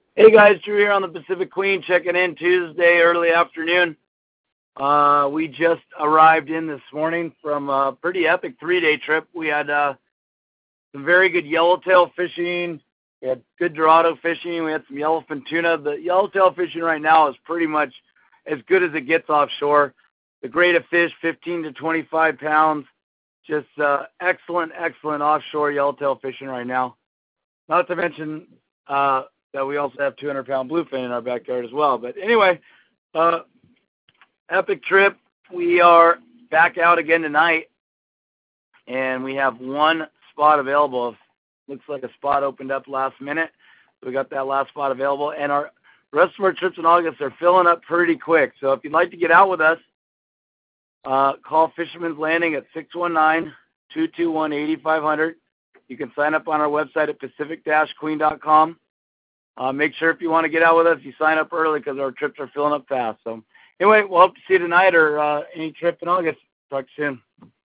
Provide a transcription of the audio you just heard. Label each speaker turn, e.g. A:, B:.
A: Hey guys, Drew here on the Pacific Queen, checking in Tuesday early afternoon. We just arrived in this morning from a pretty epic 3-day trip. We had some very good yellowtail fishing. We had good Dorado fishing. We had some yellowfin tuna. The yellowtail fishing right now is pretty much as good as it gets offshore. The grade of fish, 15 to 25 pounds. Just excellent offshore yellowtail fishing right now. Not to mention that we also have 200-pound bluefin in our backyard as well. But anyway, epic trip. We are back out again tonight, and we have one spot available. Looks like a spot opened up last minute. We got that last spot available, and our rest of our trips in August are filling up pretty quick. So if you'd like to get out with us, call Fisherman's Landing at 619-221-8500. You can sign up on our website at pacific-queen.com. Make sure if you want to get out with us, you sign up early because our trips are filling up fast. So anyway, we'll hope to see you tonight or any trip in August. Talk to you soon.